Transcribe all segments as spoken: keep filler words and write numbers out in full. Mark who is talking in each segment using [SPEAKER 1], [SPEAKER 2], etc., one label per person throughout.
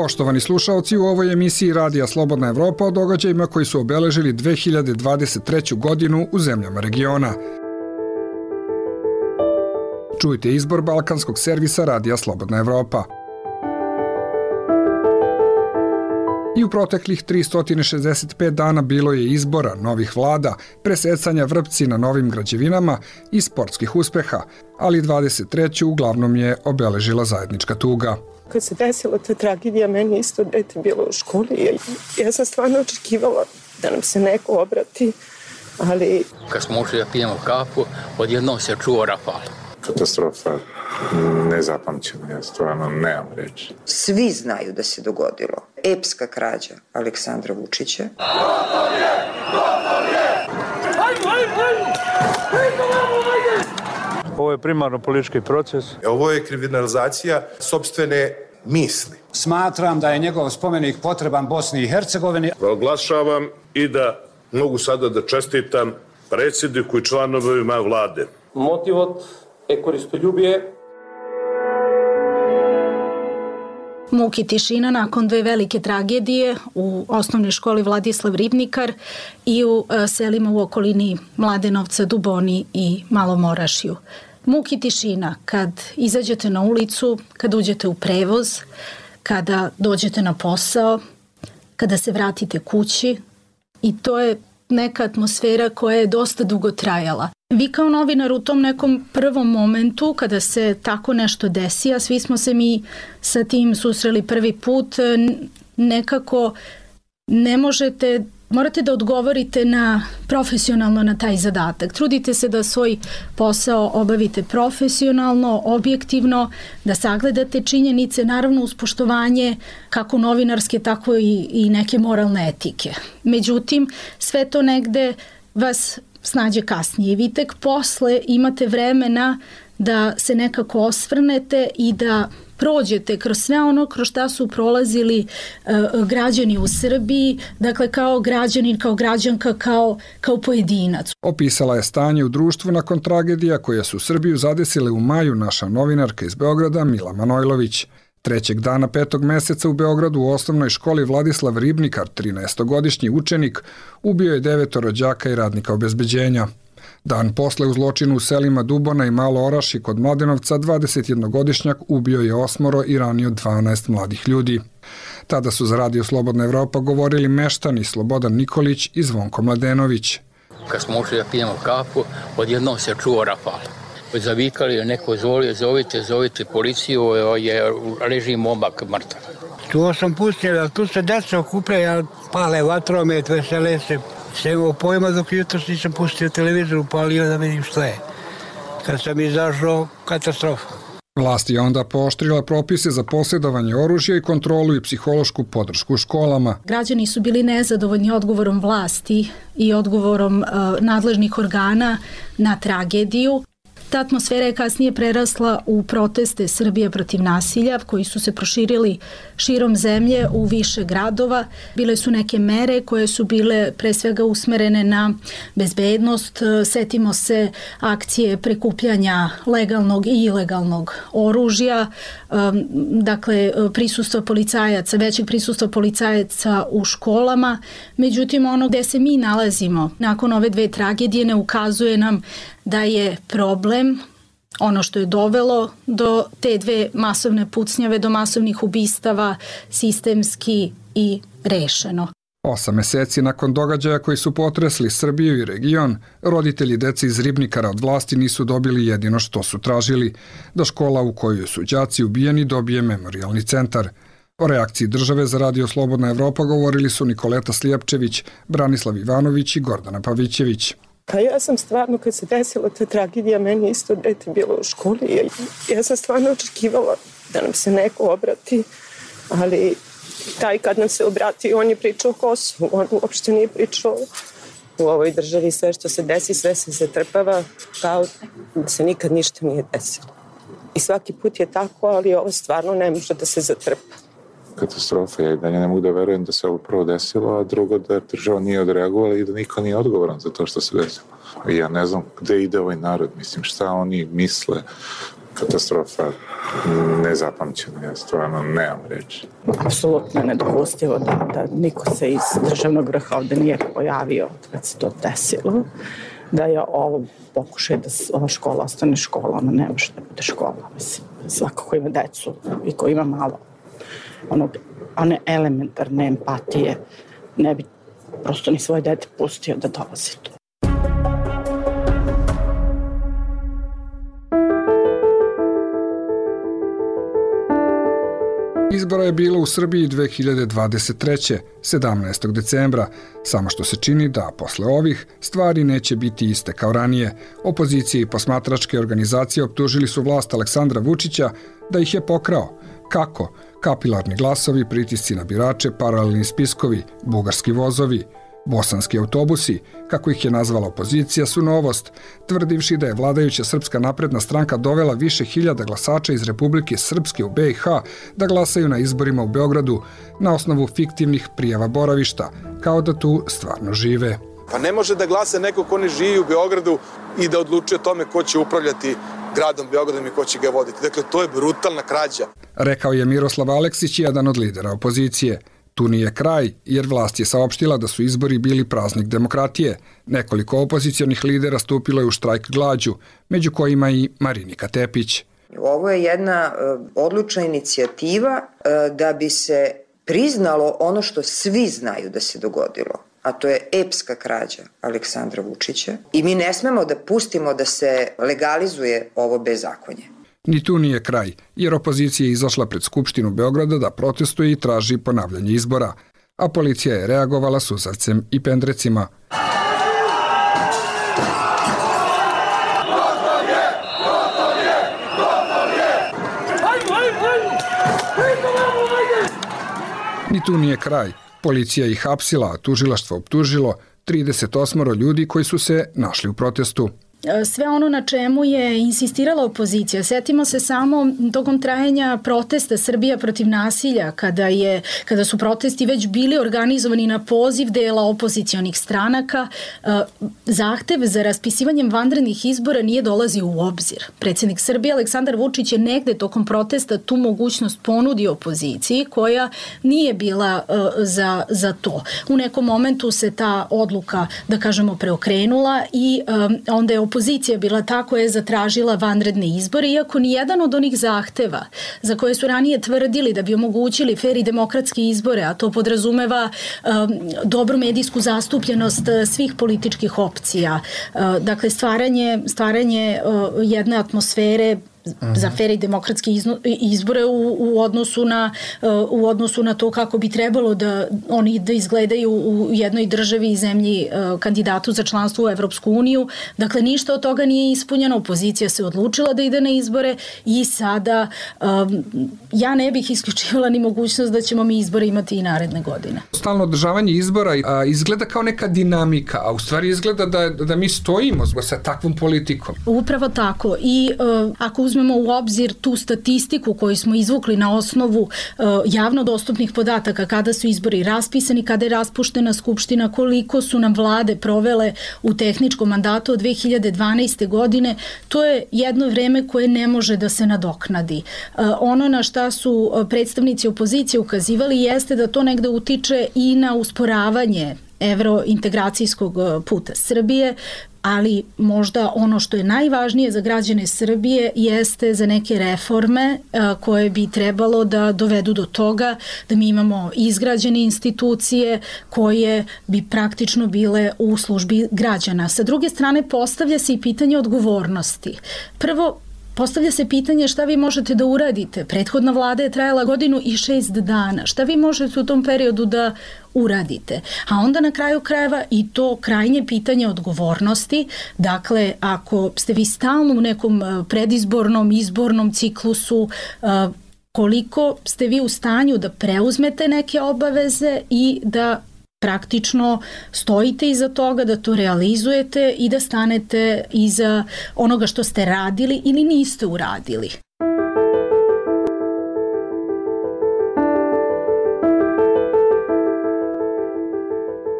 [SPEAKER 1] Poštovani slušaoci, u ovoj emisiji Radija Slobodna Evropa o događajima koji su obeležili dve hiljade dvadeset treću. godinu u zemljama regiona. Čujte izbor balkanskog servisa Radija Slobodna Evropa. I u proteklih tristo šezdeset pet dana bilo je izbora, novih vlada, presecanja vrpci na novim građevinama i sportskih uspeha, ali dvadeset treću uglavnom je obeležila zajednička tuga.
[SPEAKER 2] Kad se desila ta tragedija, meni isto dete bilo u školi. Ja sam stvarno očekivala da nam se neko obrati, ali...
[SPEAKER 3] Kad smo ušli da pijemo kafu, odjednom se čuo rafal.
[SPEAKER 4] Katastrofa nezapamćena, ja stvarno nemam reći.
[SPEAKER 5] Svi znaju da se dogodilo. Epska krađa Aleksandra Vučića.
[SPEAKER 6] Gotov je! Gotov je! Hajmo, hajmo, hajmo!
[SPEAKER 7] Ovo je primarno politički proces.
[SPEAKER 8] Ovo je kriminalizacija sopstvene misli.
[SPEAKER 9] Smatram da je njegov spomenik potreban Bosni i Hercegovini.
[SPEAKER 10] Oglašavam i da mogu sada da čestitam predsjedniku i članovima vlade.
[SPEAKER 11] Motivot je koristoljubije.
[SPEAKER 12] Muk i tišina nakon dve velike tragedije u osnovnoj školi Vladislav Ribnikar i u selima u okolini Mladenovca, Duboni i Malom Orašju. Muk i tišina kad izađete na ulicu, kad uđete u prevoz, kada dođete na posao, kada se vratite kući, i to je neka atmosfera koja je dosta dugo trajala. Vi kao novinar u tom nekom prvom momentu kada se tako nešto desi, a svi smo se mi sa tim susreli prvi put, nekako ne možete, morate da odgovorite na profesionalno na taj zadatak. Trudite se da svoj posao obavite profesionalno, objektivno, da sagledate činjenice, naravno uz poštovanje kako novinarske, tako i, i neke moralne etike. Međutim, sve to negde vas snađe kasnije. Vi tek posle imate vremena da se nekako osvrnete i da prođete kroz sve ono kroz šta su prolazili uh, građani u Srbiji, dakle kao građanin, kao građanka, kao, kao pojedinac.
[SPEAKER 1] Opisala je stanje u društvu nakon tragedija koje su Srbiju zadesile u maju naša novinarka iz Beograda Mila Manojlović. Trećeg dana petog meseca u Beogradu u osnovnoj školi Vladislav Ribnikar, trinaestogodišnji učenik, ubio je devetoro đaka i radnika obezbeđenja. Dan posle u zločinu u selima Dubona i Malo Orašje kod Mladenovca dvadesetjednogodišnjak ubio je osmoro i ranio dvanaest mladih ljudi. Tada su za Radio Slobodna Evropa govorili meštani Slobodan Nikolić i Zvonko Mladenović.
[SPEAKER 3] Kad smo ušli da pijemo kafu, odjednom se čuo rafal. Zavikali, neko zvolio, zovite, zovite policiju, je leži momak mrtav.
[SPEAKER 13] Tu sam pustio, tu se deca okupljaju, pale vatromet, vesele se. Sve imao pojma dok jutro nisam pustio televizor, upalio da vidim što je. Kad sam izašao, katastrofa.
[SPEAKER 1] Vlast je onda pooštrila propise za posjedovanje oružja i kontrolu i psihološku podršku u školama.
[SPEAKER 12] Građani su bili nezadovoljni odgovorom vlasti i odgovorom uh, nadležnih organa na tragediju. Ta atmosfera je kasnije prerasla u proteste Srbije protiv nasilja koji su se proširili širom zemlje u više gradova. Bile su neke mere koje su bile pre svega usmerene na bezbednost. Setimo se akcije prikupljanja legalnog i ilegalnog oružja, dakle prisustva policajaca, većeg prisustva policajaca u školama. Međutim, ono gde se mi nalazimo nakon ove dve tragedije ne ukazuje nam da je problem ono što je dovelo do te dve masovne pucnjave, do masovnih ubistava, sistemski i rešeno.
[SPEAKER 1] Osam meseci nakon događaja koji su potresli Srbiju i region, roditelji dece iz Ribnikara od vlasti nisu dobili jedino što su tražili, da škola u kojoj su đaci ubijeni dobije memorijalni centar. O reakciji države za Radio Slobodna Evropa govorili su Nikoleta Slijepčević, Branislav Ivanović i Gordana Pavićević.
[SPEAKER 2] Pa ja sam stvarno, kad se desila ta tragedija, meni isto dete bilo u školi. Ja, ja sam stvarno očekivala da nam se neko obrati, ali taj kad nam se obrati, on je pričao o Kosovu, on uopšte nije pričao u ovoj državi. Sve što se desi, sve se zatrpava kao da se nikad ništa nije desilo. I svaki put je tako, ali ovo stvarno ne može da se zatrpa.
[SPEAKER 4] Katastrofa. Ja i dalje ne mogu da verujem da se ovo prvo desilo, a drugo da država nije odreagovala i da niko nije odgovoran za to što se desilo. I ja ne znam gde ide ovaj narod, mislim šta oni misle, katastrofa nezapamćena, ja stvarno nemam reći.
[SPEAKER 14] Apsolutno nedopustivo da, da niko se iz državnog vrha ovde nije pojavio kad se to desilo, da je ovo pokušaj da ova škola ostane škola, ona ne može da bude škola. Mislim, svako ko ima decu i ko ima malo onog, one elementarne empatije, ne bi prosto ni svoje dete pustio da dolazi tu.
[SPEAKER 1] Izbora je bilo u Srbiji dve hiljade dvadeset treće. sedamnaestog decembra, samo što se čini da posle ovih stvari neće biti iste kao ranije. Opozicije i posmatračke organizacije optužili su vlast Aleksandra Vučića da ih je pokrao. Kako? Kapilarni glasovi, pritisci na birače, paralelni spiskovi, bugarski vozovi, bosanski autobusi, kako ih je nazvala opozicija, su novost, tvrdivši da je vladajuća Srpska napredna stranka dovela više hiljada glasača iz Republike Srpske u be i ha da glasaju na izborima u Beogradu na osnovu fiktivnih prijava boravišta, kao da tu stvarno žive.
[SPEAKER 15] Pa ne može da glasa neko ko ne živi u Beogradu i da odlučuje o tome ko će upravljati gradom Beogradom i ko će ga voditi. Dakle, to je brutalna krađa.
[SPEAKER 1] Rekao je Miroslav Aleksić, jedan od lidera opozicije. Tu nije kraj, jer vlast je saopštila da su izbori bili praznik demokratije. Nekoliko opozicionih lidera stupilo je u štrajk glađu, među kojima i Marinika Tepić.
[SPEAKER 5] Ovo je jedna odlučna inicijativa da bi se priznalo ono što svi znaju da se dogodilo, a to je epska krađa Aleksandra Vučića i mi ne smemo da pustimo da se legalizuje ovo bezakonje.
[SPEAKER 1] Ni tu nije kraj, jer opozicija je izašla pred Skupštinu Beograda da protestuje i traži ponavljanje izbora, a policija je reagovala suzavcem i pendrecima. Ni tu nije kraj. Policija ih hapsila, a tužilaštvo optužilo trideset osam ljudi koji su se našli u protestu.
[SPEAKER 12] Sve ono na čemu je insistirala opozicija. Setimo se samo tokom trajanja protesta Srbija protiv nasilja, kada, je, kada su protesti već bili organizovani na poziv dela opozicionih stranaka, zahtev za raspisivanjem vanrednih izbora nije dolazio u obzir. Predsjednik Srbije Aleksandar Vučić je negde tokom protesta tu mogućnost ponudio opoziciji koja nije bila za, za to. U nekom momentu se ta odluka, da kažemo, preokrenula i onda je opozicija bila ta koja je zatražila vanredne izbore, iako ni jedan od onih zahteva za koje su ranije tvrdili da bi omogućili fer i demokratske izbore, a to podrazumeva um, dobru medijsku zastupljenost svih političkih opcija, uh, dakle stvaranje, stvaranje uh, jedne atmosfere za fer i demokratske izbore u, u, odnosu na, u odnosu na to kako bi trebalo da oni da izgledaju u jednoj državi i zemlji kandidatu za članstvo u Evropsku uniju. Dakle, ništa od toga nije ispunjeno. Opozicija se odlučila da ide na izbore i sada um, ja ne bih isključivala ni mogućnost da ćemo mi izbore imati i naredne godine.
[SPEAKER 1] Stalno održavanje izbora a, izgleda kao neka dinamika, a u stvari izgleda da, da mi stojimo sa takvom politikom.
[SPEAKER 12] Upravo tako. I uh, ako uzmemo u obzir tu statistiku koju smo izvukli na osnovu uh, javno dostupnih podataka, kada su izbori raspisani, kada je raspuštena Skupština, koliko su nam vlade provele u tehničkom mandatu od dve hiljade dvanaeste. godine, to je jedno vreme koje ne može da se nadoknadi. Uh, ono na šta su predstavnici opozicije ukazivali jeste da to negde utiče i na usporavanje evrointegracijskog puta Srbije, ali možda ono što je najvažnije za građane Srbije jeste za neke reforme koje bi trebalo da dovedu do toga da mi imamo izgrađene institucije koje bi praktično bile u službi građana. Sa druge strane, postavlja se i pitanje odgovornosti. Prvo, postavlja se pitanje šta vi možete da uradite. Prethodna vlada je trajala godinu i šest dana. Šta vi možete u tom periodu da uradite? A onda na kraju krajeva i to krajnje pitanje odgovornosti. Dakle, ako ste vi stalno u nekom predizbornom, izbornom ciklusu, koliko ste vi u stanju da preuzmete neke obaveze i da praktično stojite iza toga, da to realizujete i da stanete iza onoga što ste radili ili niste uradili.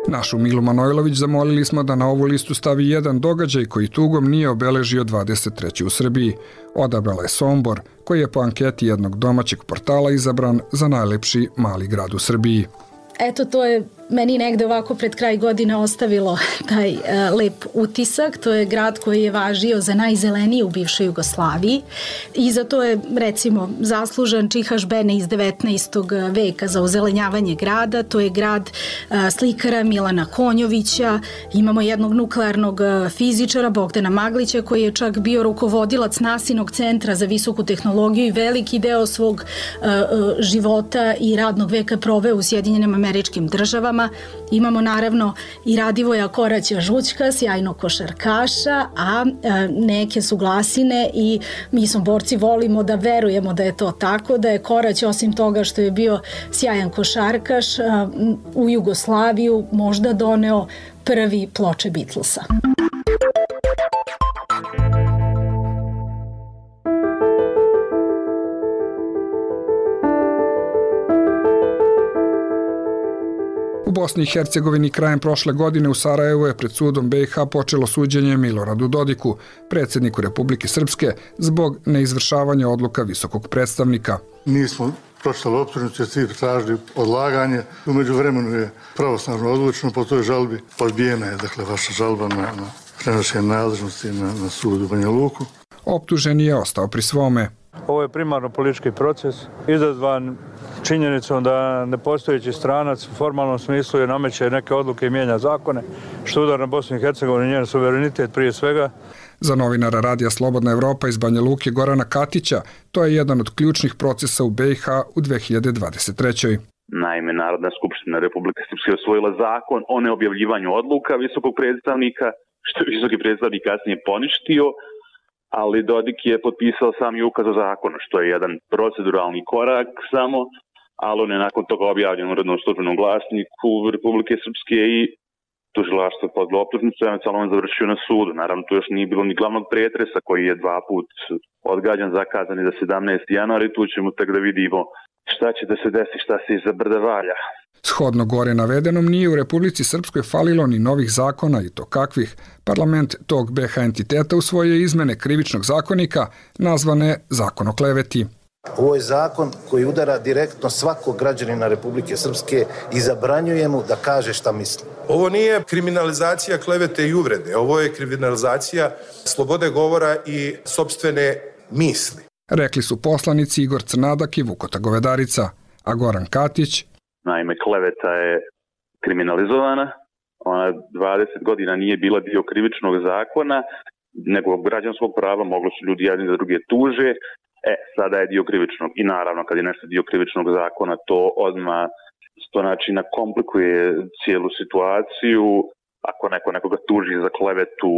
[SPEAKER 1] Našu Milu Manojlović zamolili smo da na ovu listu stavi jedan događaj koji tugom nije obeležio dvadeset treću u Srbiji. Odabrala je Sombor, koji je po anketi jednog domaćeg portala izabran za najlepši mali grad u Srbiji.
[SPEAKER 12] Eto, to je meni negde ovako pred kraj godine ostavilo taj uh, lep utisak. To je grad koji je važio za najzeleniji u bivšoj Jugoslaviji i za to je, recimo, zaslužan Čihaš Bene iz devetnaestog veka za ozelenjavanje grada. To je grad uh, slikara Milana Konjovića. Imamo jednog nuklearnog uh, fizičara Bogdana Maglića koji je čak bio rukovodilac Nasinog centra za visoku tehnologiju i veliki deo svog uh, uh, života i radnog veka proveo u Sjedinjenim Američkim Državama. Imamo naravno i Radivoja Koraća Žućka, sjajnog košarkaša, a e, neke su glasine i mi smo borci volimo da verujemo da je to tako, da je Korać osim toga što je bio sjajan košarkaš, a, u Jugoslaviju možda doneo prvi ploče Beatlesa.
[SPEAKER 1] U Bosni i Hercegovini krajem prošle godine u Sarajevu je pred sudom B i H počelo suđenje Miloradu Dodiku, predsjedniku Republike Srpske, zbog neizvršavanja odluka visokog predstavnika.
[SPEAKER 16] Nismo pročitali optužnicu jer svi tražili odlaganje. Umeđu vremenu je pravosnažno odlučeno, po toj žalbi odbijena je dakle, vaša žalba na, na prenošenje nadležnosti na, na sudu u Banja Luku.
[SPEAKER 1] Optuženi je ostao pri svome.
[SPEAKER 7] Ovo je primarno politički proces, izazvan činjenicom da nepostojeći stranac u formalnom smislu je nameće neke odluke i mijenja zakone, što udar na Bosnu i Hercegovinu i njen suverenitet prije svega.
[SPEAKER 1] Za novinara Radija Slobodna Evropa iz Banja Luke Gorana Katića, to je jedan od ključnih procesa u B i H u dve hiljade dvadeset trećoj.
[SPEAKER 17] Naime, Narodna skupština Republike Srpske osvojila zakon o neobjavljivanju odluka visokog predstavnika, što je visoki predstavnik kasnije poništio, ali Dodik je potpisao sam i ukaz o zakonu, što je jedan proceduralni korak samo, ali on je nakon toga objavljen u urednom službenom glasniku Republike Srpske i tužilaštvo je podlo optužnicu, eventualno on završio na sudu. Naravno, tu još nije bilo ni glavnog pretresa koji je dva put odgađan, zakazan za sedamnaesti januar i tu ćemo tek da vidimo šta će da se desi, šta se iza brda valja.
[SPEAKER 1] Shodno gore navedenom nije u Republici Srpskoj falilo ni novih zakona i to kakvih. Parlament tog B H entiteta usvojio izmene krivičnog zakonika nazvane Zakon o kleveti.
[SPEAKER 18] Ovo je zakon koji udara direktno svakog građanina Republike Srpske i zabranjuje mu da kaže šta misli.
[SPEAKER 8] Ovo nije kriminalizacija klevete i uvrede, ovo je kriminalizacija slobode govora i sopstvene misli.
[SPEAKER 1] Rekli su poslanici Igor Crnadak i Vukota Govedarica, a Goran Katić.
[SPEAKER 17] Naime, kleveta je kriminalizovana, ona dvadeset godina nije bila dio krivičnog zakona, nego građanskog prava, moglo su ljudi jedni da druge tuže, e, sada je dio krivičnog. I naravno, kad je nešto dio krivičnog zakona, to odmah sto načina komplikuje cijelu situaciju. Ako neko nekoga tuži za klevetu,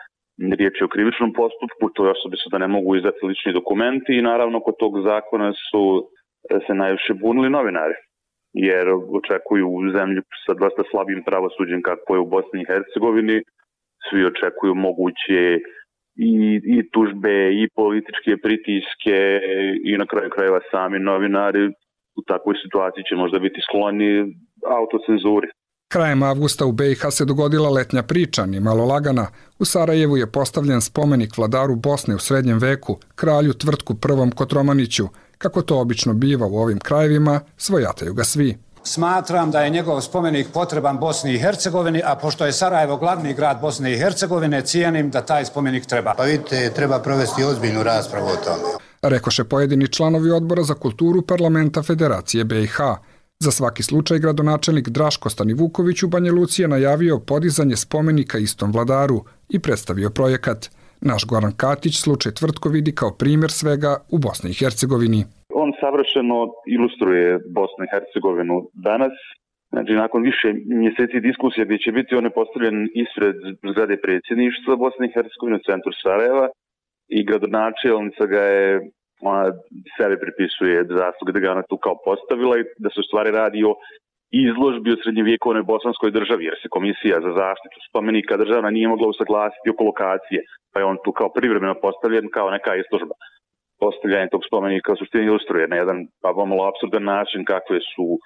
[SPEAKER 17] riječ je o krivičnom postupku, toj osobi su da ne mogu izdati lični dokumenti i naravno kod tog zakona su se najviše bunili novinari, jer očekuju u zemlju sa dosta slabim pravosuđem kako je u Bosni i Hercegovini, svi očekuju moguće i, i tužbe i političke pritiske i na kraju krajeva sami novinari u takvoj situaciji će možda biti skloni autocenzuri.
[SPEAKER 1] Krajem avgusta u B i H se dogodila letnja priča, ni malo lagana. U Sarajevu je postavljen spomenik vladaru Bosne u srednjem veku, kralju Tvrtku prvom Kotromaniću. Kako to obično biva u ovim krajevima, svojataju ga svi.
[SPEAKER 9] Smatram da je njegov spomenik potreban Bosni i Hercegovini, a pošto je Sarajevo glavni grad Bosne i Hercegovine, cijenim da taj spomenik treba.
[SPEAKER 19] Pa vidite, treba provesti ozbiljnu raspravu o tome.
[SPEAKER 1] Rekoše pojedini članovi odbora za kulturu parlamenta Federacije B i H. Za svaki slučaj gradonačelnik Draško Stanivuković u Banja Luci je najavio podizanje spomenika istom vladaru i predstavio projekat. Naš Goran Katić slučaj Tvrtko vidi kao primjer svega u Bosni i Hercegovini.
[SPEAKER 17] On savršeno ilustruje Bosnu i Hercegovinu danas. Znači, nakon više mjeseci diskusija gdje će biti on je postavljen ispred zgrade predsjedništva Bosne i Hercegovine u centru Sarajeva i gradonačelnica ga je, ona sebe pripisuje zasluge da ga ona tu kao postavila i da se u stvari radi o izložbi o srednjevjekovnoj bosanskoj državi, jer se komisija za zaštitu spomenika državna nije mogla usaglasiti oko lokacije, pa je on tu kao privremeno postavljen kao neka izložba. Postavljanje tog spomenika u suštini ilustruje na jedan pa pomalo apsurdan način kakve su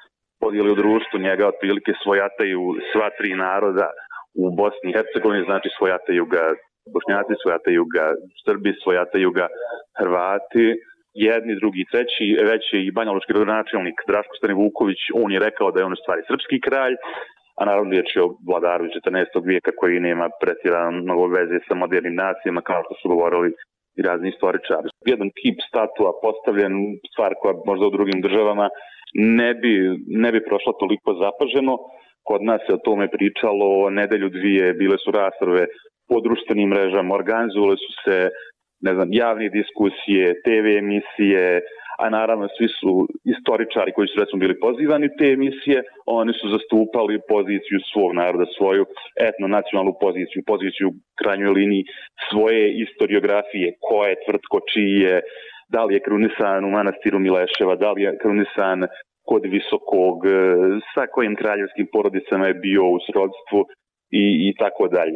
[SPEAKER 17] podijeli u društvu, njega otprilike svojataju sva tri naroda u Bosni i Hercegovini, znači svojataju ga Bošnjaci, svojataju ga Srbi, svojataju ga Hrvati, jedni, drugi, treći, već je i banjalučki gradonačelnik Draško Stanivuković, on je rekao da je on u stvari srpski kralj, a naravno riječ je o vladaru četrnaestog vijeka koji nema pretjerano mnogo veze sa modernim nacijama, kao što su govorili i razni istoričari. Jedan kip statua postavljen, stvar koja možda u drugim državama ne bi, ne bi prošla toliko zapaženo. Kod nas se o tome pričalo, nedelju dvije bile su rasprave po društvenim mrežama, organizovali su se, ne znam, javne diskusije, te ve emisije, a naravno svi su istoričari koji su recimo bili pozivani te emisije, oni su zastupali poziciju svog naroda, svoju etno-nacionalnu poziciju, poziciju u krajnjoj liniji svoje istoriografije, ko je tvrtko, čiji je, da li je krunisan u manastiru Mileševa, da li je krunisan kod Visokog, sa kojim kraljevskim porodicama je bio u srodstvu i, i tako dalje.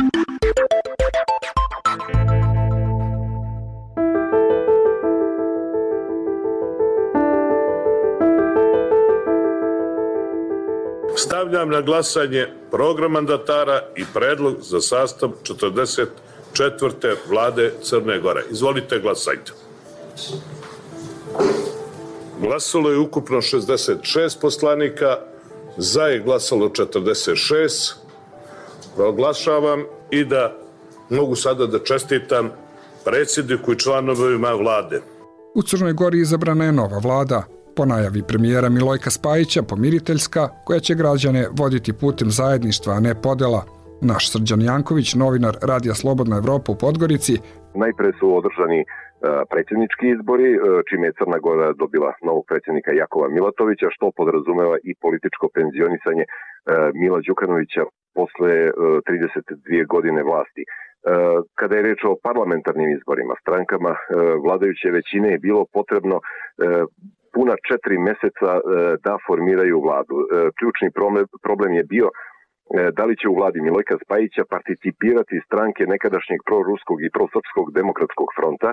[SPEAKER 10] Stavljam na glasanje program mandatara i predlog za sastav četrdeset četvrte vlade Crne Gore. Izvolite, glasajte. Glasalo je ukupno šezdeset šest poslanika, za je glasalo četrdeset šest. Proglašavam i da mogu sada da čestitam predsjedniku i članovima vlade.
[SPEAKER 1] U Crnoj Gori izabrana je nova vlada. Po najavi premijera Milojka Spajića, pomiriteljska, koja će građane voditi putem zajedništva, a ne podela. Naš Srđan Janković, novinar Radija Slobodna Evropa u Podgorici.
[SPEAKER 20] Najpre su održani predsjednički izbori, čime je Crna Gora dobila novog predsjednika Jakova Milatovića, što podrazumeva i političko penzionisanje Mila Đukanovića posle trideset dvije godine vlasti. Kada je reč o parlamentarnim izborima, strankama vladajuće većine je bilo potrebno puna četiri meseca da formiraju vladu. Ključni problem je bio da li će u vladi Milojka Spajića participirati stranke nekadašnjeg proruskog i prosrpskog demokratskog fronta,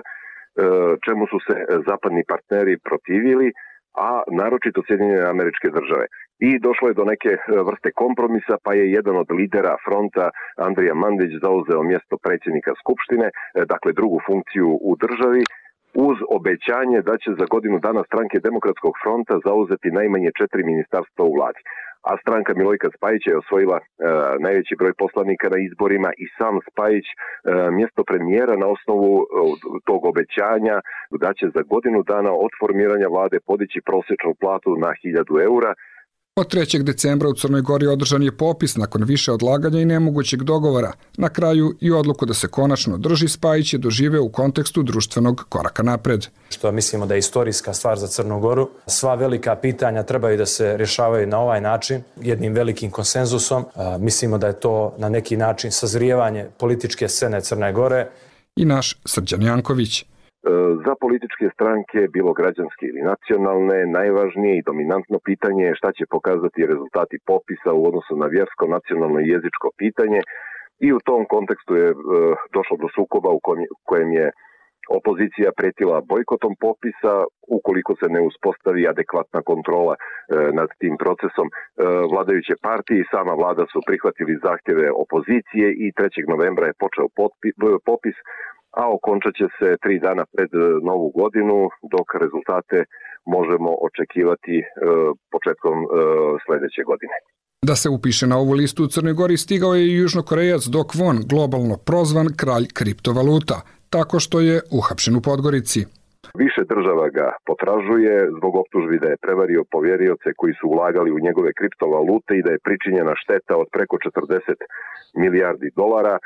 [SPEAKER 20] čemu su se zapadni partneri protivili, a naročito Sjedinjene Američke Države. I došlo je do neke vrste kompromisa, pa je jedan od lidera fronta, Andrija Mandić, zauzeo mjesto predsjednika Skupštine, dakle drugu funkciju u državi, uz obećanje da će za godinu dana stranke Demokratskog fronta zauzeti najmanje četiri ministarstva u vladi. A stranka Milojka Spajića je osvojila e, najveći broj poslanika na izborima i sam Spajić e, mjesto premijera na osnovu e, tog obećanja da će za godinu dana od formiranja vlade podići prosječnu platu na hiljadu eura.
[SPEAKER 1] Od trećeg decembra u Crnoj Gori održan je popis nakon više odlaganja i nemogućeg dogovora. Na kraju i odluku da se konačno drži Spajić je doživeo u kontekstu društvenog koraka napred.
[SPEAKER 21] Što mislimo da je istorijska stvar za Crnu Goru. Sva velika pitanja trebaju da se rješavaju na ovaj način, jednim velikim konsenzusom. Mislimo da je to na neki način sazrijevanje političke scene Crne Gore.
[SPEAKER 1] I naš Srđan Janković.
[SPEAKER 20] Za političke stranke, bilo građanske ili nacionalne, najvažnije i dominantno pitanje je šta će pokazati rezultati popisa u odnosu na vjersko, nacionalno i jezičko pitanje i u tom kontekstu je e, došlo do sukoba u kojem, kojem je opozicija pretila bojkotom popisa ukoliko se ne uspostavi adekvatna kontrola e, nad tim procesom. E, vladajuće partije i sama vlada su prihvatili zahtjeve opozicije i trećeg novembra je počeo potpi, popis, a okončat će se tri dana pred novu godinu, dok rezultate možemo očekivati e, početkom e, sljedeće godine.
[SPEAKER 1] Da se upiše na ovu listu u Crnoj Gori stigao je i južnokorejac Do Kwon, globalno prozvan kralj kriptovaluta, tako što je uhapšen u Podgorici.
[SPEAKER 20] Više država ga potražuje zbog optužbi da je prevario povjerioce koji su ulagali u njegove kriptovalute i da je pričinjena šteta od preko četrdeset milijardi dolara.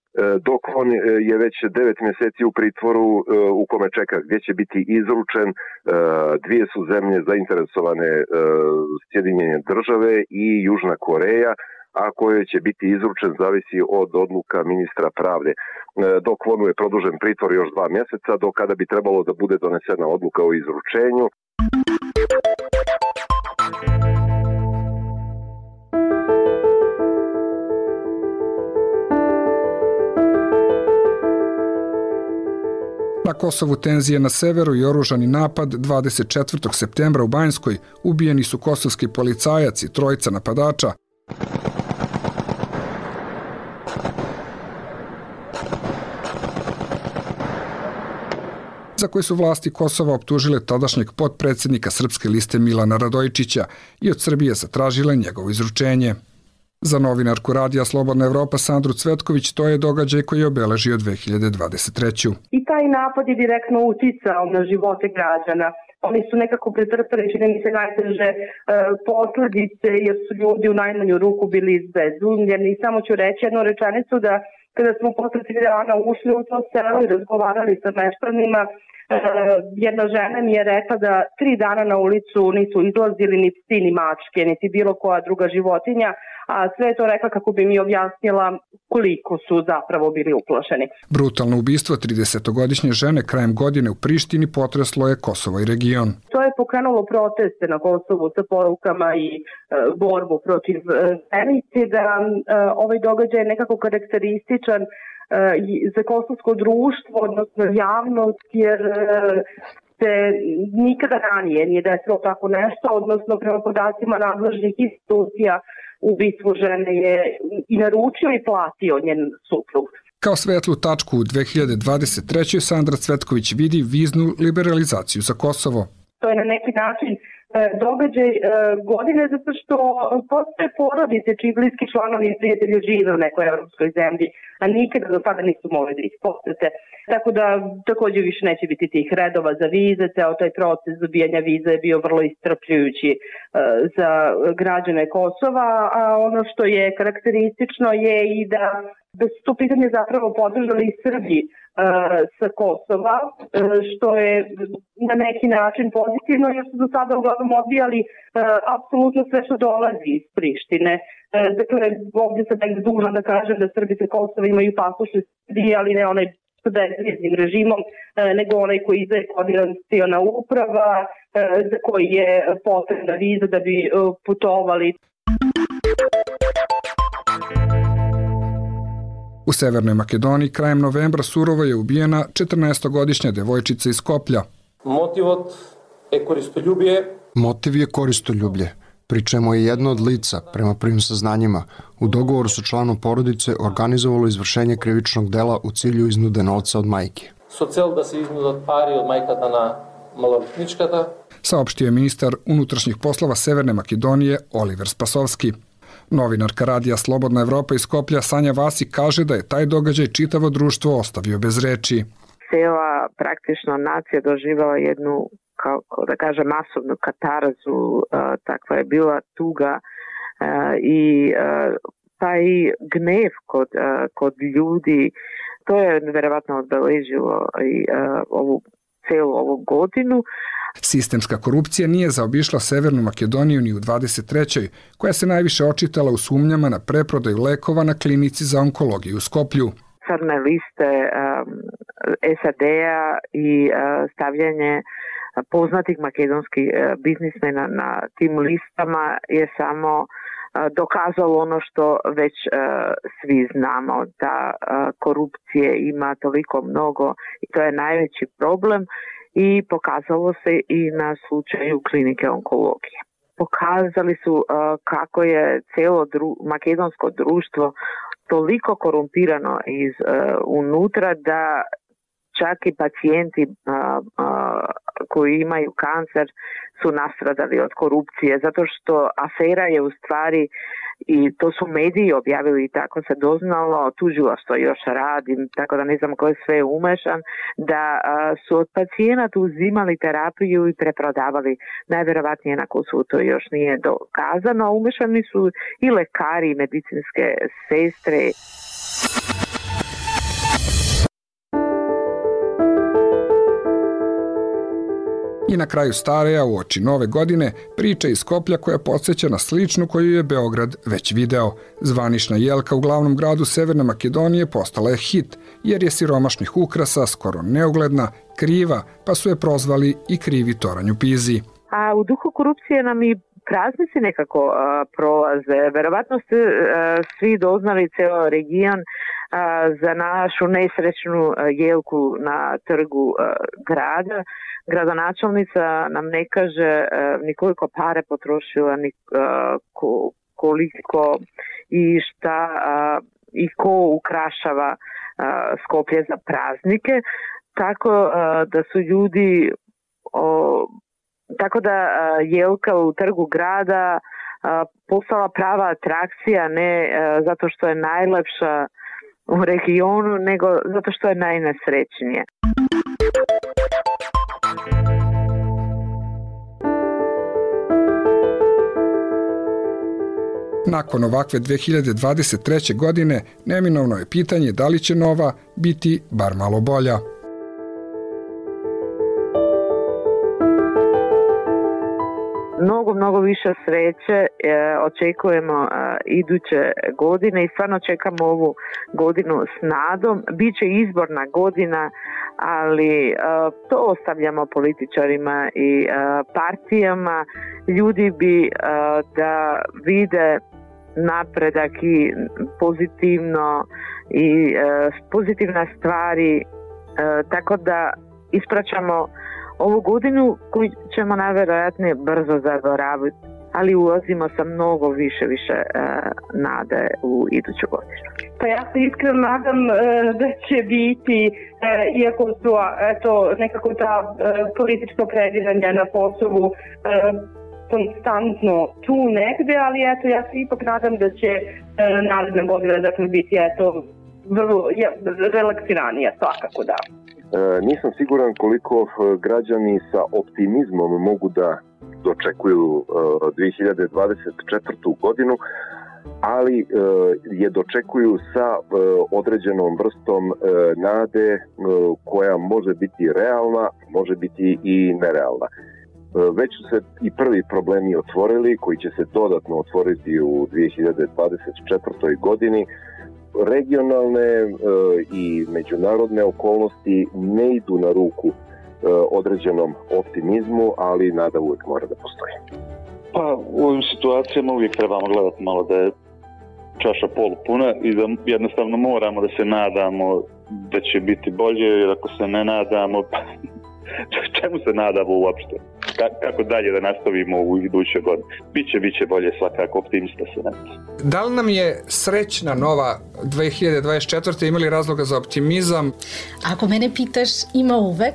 [SPEAKER 20] Dok on je već devet mjeseci u pritvoru u kome čeka gdje će biti izručen. Dvije su zemlje zainteresovane, Sjedinjene Države i Južna Koreja, a koje će biti izručen zavisi od odluka ministra pravde. Dok Kwonu je produžen pritvor još dva mjeseca, do kada bi trebalo da bude donesena odluka o izručenju.
[SPEAKER 1] Na Kosovu tenzije na severu i oružani napad dvadeset četvrtog septembra u Banjskoj ubijeni su kosovski policajac i trojica napadača. Za koji su vlasti Kosova optužile tadašnjeg potpredsjednika Srpske liste Milana Radojičića i od Srbije zatražile njegovo izručenje. Za novinarku Radija Slobodna Evropa Sandru Cvetković to je događaj koji je obeležio dve hiljade dvadeset treću.
[SPEAKER 6] I taj napad je direktno uticao na živote građana. Oni su nekako pretrpeli, čini mi se, najteže e, posljedice jer su ljudi u najmanju ruku bili izbezumljeni. I samo ću reći jednu rečenicu da kada smo posle tri dana ušli u to selo i razgovarali sa meštanima, e, jedna žena mi je rekla da tri dana na ulicu nisu izlazili ni psi, ni mačke, niti bilo koja druga životinja, a sve je to rekla kako bi mi objasnila koliko su zapravo bili uplašeni.
[SPEAKER 1] Brutalno ubistvo tridesetogodišnje žene krajem godine u Prištini potreslo je Kosovo i region.
[SPEAKER 6] To je pokrenulo proteste na Kosovu sa porukama i e, borbu protiv e, zenice, da e, ovaj događaj je nekako karakterističan e, za kosovsko društvo, odnosno javnost, jer e, se nikada ranije nije desilo tako nešto, odnosno prema podacima nadležnih institucija ubistvo žene je i naručio i platio njen suprug.
[SPEAKER 1] Kao svetlu tačku u dve hiljade dvadeset trećoj Sandra Cvetković vidi viznu liberalizaciju za Kosovo.
[SPEAKER 6] To je na neki način događaj godine zato što postoje porodice čiji bliski članovi i prijatelji žive u nekoj evropskoj zemlji, a nikada do sada nisu mogli da ih posete. Tako da također više neće biti tih redova za vize, ceo taj proces dobijanja vize je bio vrlo iscrpljujući za građane Kosova, a ono što je karakteristično je i da da su to pitanje zapravo podržali i Srbi uh, sa Kosova, uh, što je na neki način pozitivno, jer su do sada uglavnom odbijali uh, apsolutno sve što dolazi iz Prištine. Uh, dakle, ovdje sam nekde dužna da kažem da Srbi sa Kosova imaju pasoše Srbije, ali ne onaj sa bezviznim režimom, uh, nego onaj koji izdaje koordinaciona uprava, uh, za koji je potrebna viza da bi uh, putovali.
[SPEAKER 1] U Severnoj Makedoniji krajem novembra surovo je ubijena četrnaestogodišnja devojčica iz Skoplja.
[SPEAKER 11] Motivot je koristoljubije.
[SPEAKER 22] Motiv je koristoljublje, pri čemu je jedno od lica, prema prvim saznanjima, u dogovoru sa članom porodice organizovalo izvršenje krivičnog dela u cilju iznude novca od majke.
[SPEAKER 11] Со цел да се изнудат пари од мајката на малолетничката.
[SPEAKER 1] Saopštio je ministar unutrašnjih poslova Severne Makedonije Oliver Spasovski. Novinarka Radija Slobodna Evropa iz Skoplja Sanja Vasi kaže da je taj događaj čitavo društvo ostavio bez reči.
[SPEAKER 23] Cela praktično nacija doživela jednu, kako da kažem, masovnu katarzu, takva je bila tuga i taj gnev kod, kod ljudi, to je verovatno odbeležilo i ovu celu ovu godinu.
[SPEAKER 1] Sistemska korupcija nije zaobišla Severnu Makedoniju ni u dvadeset trećoj koja se najviše očitala u sumnjama na preprodaju lekova na klinici za onkologiju u Skoplju.
[SPEAKER 23] Crne liste um, S A D-a i uh, stavljanje poznatih makedonskih uh, biznismena na tim listama je samo uh, dokazalo ono što već uh, svi znamo, da uh, korupcije ima toliko mnogo i to je najveći problem. I pokazalo se i na slučaju klinike onkologije. Pokazali su uh, kako je celo dru, makedonsko društvo toliko korumpirano iz uh, unutra da čak i pacijenti uh, uh, koji imaju kancer su nastradali od korupcije, zato što afera je u stvari, i to su mediji objavili i tako se doznalo, tužilaštvo još radi, tako da ne znam ko je sve umešan, da uh, su od pacijenata uzimali terapiju i preprodavali. Najverovatnije na Kosovu to još nije dokazano, a umešani su i lekari i medicinske sestre.
[SPEAKER 1] I na kraju stare, a uoči nove godine, priča iz Skoplja koja podsjeća na sličnu koju je Beograd već video. Zvanična jelka u glavnom gradu Severne Makedonije postala je hit, jer je siromašnih ukrasa skoro neugledna, kriva, pa su je prozvali i krivi toranj u Pizi.
[SPEAKER 23] A u duhu korupcije nam i praznici nekako uh, prolaze. Verovatno ste uh, svi doznali ceo region za našu nesrećnu jelku na trgu grada. Gradonačelnica nam ne kaže ni koliko pare potrošila, ni koliko i šta i ko ukrašava Skoplje za praznike. Tako da su ljudi, tako da jelka u trgu grada postala prava atrakcija, ne zato što je najlepša u regionu, nego zato što je najnesrećnije.
[SPEAKER 1] Nakon ovakve dve hiljade dvadeset treće. godine neminovno je pitanje da li će nova biti bar malo bolja.
[SPEAKER 23] Mnogo, mnogo više sreće e, očekujemo e, iduće godine i stvarno čekamo ovu godinu s nadom. Biće izborna godina, ali e, to ostavljamo političarima i e, partijama. Ljudi bi e, da vide napredak i pozitivno i e, pozitivne stvari, e, tako da ispraćamo ovu godinu koju ćemo najvjerojatnije brzo zaboraviti, ali ulazimo sa mnogo više, više e, nade u iduću godinu.
[SPEAKER 6] Pa ja se iskreno nadam e, da će biti, e, iako su eto, nekako ta e, politička predviđanja na Kosovu e, konstantno tu negde, ali eto, ja se ipak nadam da će e, naredne godine dakle, biti eto, vrlo ja, relaksiranija, svakako da.
[SPEAKER 20] E, nisam siguran koliko građani sa optimizmom mogu da dočekuju e, dve hiljade dvadeset četvrtu. godinu, ali e, je dočekuju sa e, određenom vrstom e, nade e, koja može biti realna, može biti i nerealna. E, već su se i prvi problemi otvorili, koji će se dodatno otvoriti u dve hiljade dvadeset četvrtoj. godini. Regionalne e, i međunarodne okolnosti ne idu na ruku e, određenom optimizmu, ali nada uvijek mora da postoji.
[SPEAKER 17] Pa u ovim situacijama uvijek trebamo gledati malo da je čaša polupuna i da jednostavno moramo da se nadamo da će biti bolje, jer ako se ne nadamo, čemu se nadamo uopšte? Kako dalje da nastavimo u idućoj godini? Biće, biće bolje svakako, optimista se ne.
[SPEAKER 1] Da li nam je srećna nova dve hiljade dvadeset četvrte. imali razloga za optimizam?
[SPEAKER 12] Ako mene pitaš, ima uvek.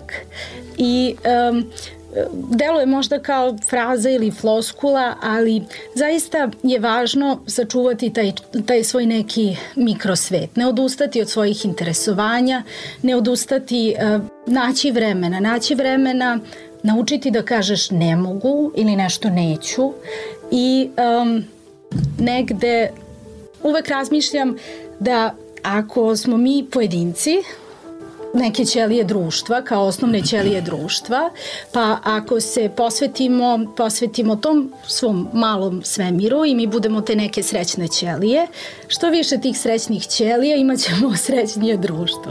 [SPEAKER 12] I um, deluje možda kao fraza ili floskula, ali zaista je važno sačuvati taj, taj svoj neki mikrosvet. Ne odustati od svojih interesovanja, ne odustati, uh, naći vremena, naći vremena, naučiti da kažeš ne mogu ili nešto neću i um, negde uvek razmišljam da ako smo mi pojedinci, neke ćelije društva, kao osnovne ćelije društva, pa ako se posvetimo, posvetimo tom svom malom svemiru i mi budemo te neke srećne ćelije, što više tih srećnih ćelija imat ćemo srećnije društvo.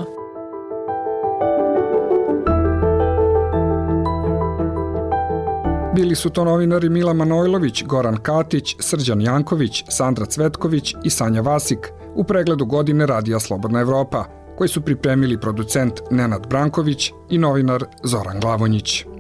[SPEAKER 1] Bili su to novinari Mila Manojlović, Goran Katić, Srđan Janković, Sandra Cvetković i Sanja Vasik u pregledu godine Radija Slobodna Evropa, koji su pripremili producent Nenad Branković i novinar Zoran Glavonjić.